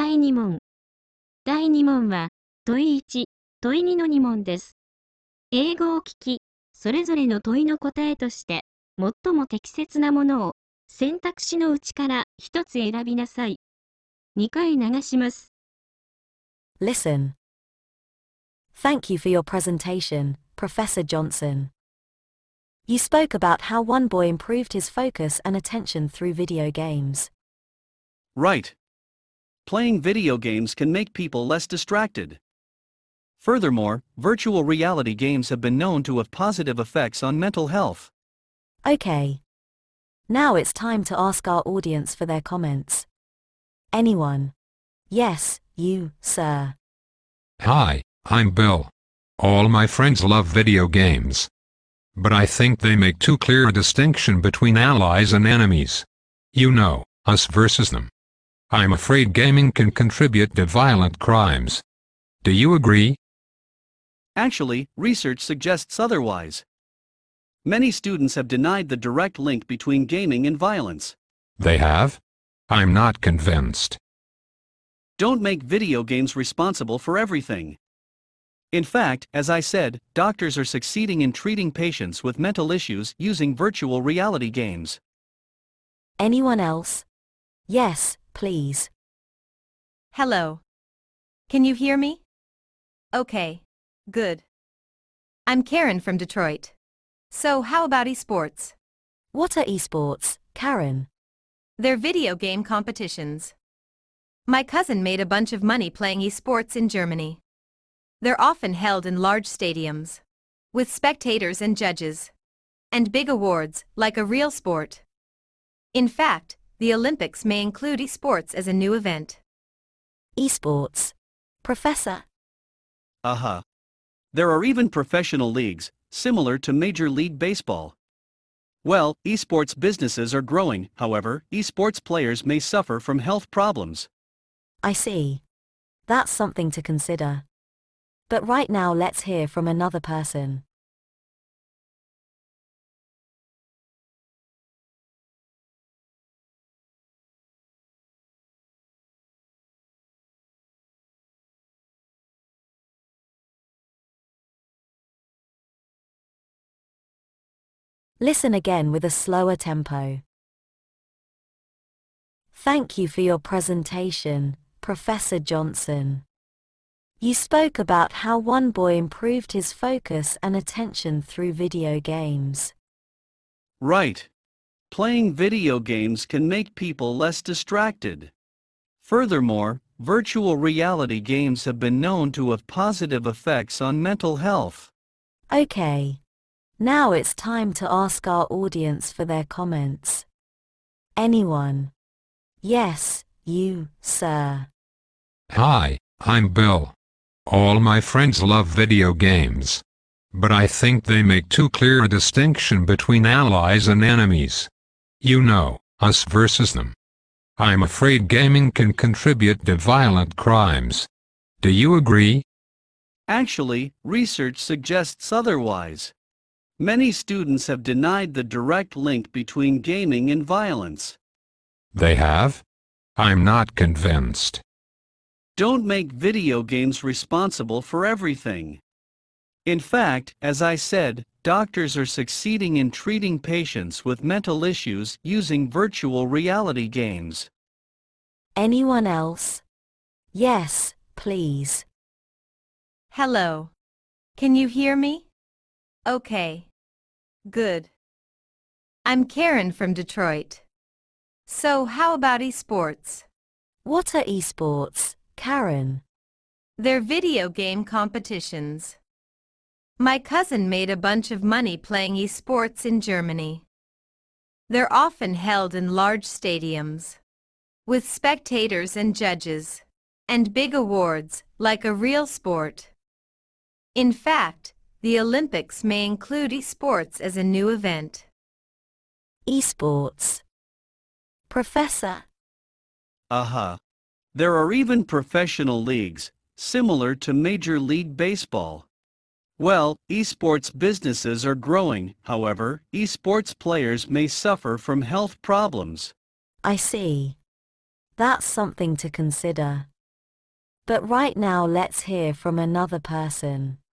第2問。第2問は、問い1、問い2の2問です。英語を聞き、それぞれの問いの答えとして、最も適切なものを選択肢のうちから1つ選びなさい。2回流します。 Listen. Thank you for your presentation, Professor Johnson. You spoke about how one boy improved his focus and attention through video games. Right. Playing video games can make people less distracted. Furthermore, virtual reality games have been known to have positive effects on mental health. Okay. Now it's time to ask our audience for their comments. Anyone? Yes, you, sir. Hi, I'm Bill. All my friends love video games. But I think they make too clear a distinction between allies and enemies. You know, us versus them. I'm afraid gaming can contribute to violent crimes. Do you agree? Actually, research suggests otherwise. Many students have denied the direct link between gaming and violence. They have? I'm not convinced. Don't make video games responsible for everything. In fact, as I said, doctors are succeeding in treating patients with mental issues using virtual reality games. Anyone else? Yes, please. Hello. Can you hear me? Okay. Good. I'm Karen from Detroit. So how about esports? What are esports, Karen? They're video game competitions. My cousin made a bunch of money playing esports in Germany. They're often held in large stadiums, with spectators and judges, and big awards, like a real sport. In fact, the Olympics may include esports as a new event. Esports. Professor? There are even professional leagues, similar to Major League Baseball. Well, esports businesses are growing, however, esports players may suffer from health problems. I see. That's something to consider. But right now let's hear from another person. Listen again with a slower tempo. Thank you for your presentation, Professor Johnson. You spoke about how one boy improved his focus and attention through video games. Right. Playing video games can make people less distracted. Furthermore, virtual reality games have been known to have positive effects on mental health. Okay. Now it's time to ask our audience for their comments. Anyone? Yes, you, sir. Hi, I'm Bill. All my friends love video games. But I think they make too clear a distinction between allies and enemies. You know, us versus them. I'm afraid gaming can contribute to violent crimes. Do you agree? Actually, research suggests otherwise. Many students have denied the direct link between gaming and violence. They have? I'm not convinced. Don't make video games responsible for everything. In fact, as I said, doctors are succeeding in treating patients with mental issues using virtual reality games. Anyone else? Yes, please. Hello. Can you hear me? Okay. Good. I'm Karen from Detroit. So how about esports? What are esports, Karen? They're video game competitions. My cousin made a bunch of money playing esports in Germany. They're often held in large stadiums, with spectators and judges, and big awards, like a real sport. In fact, the Olympics may include esports as a new event. Esports. Professor? There are even professional leagues, similar to Major League Baseball. Well, esports businesses are growing, however, esports players may suffer from health problems. I see. That's something to consider. But right now let's hear from another person.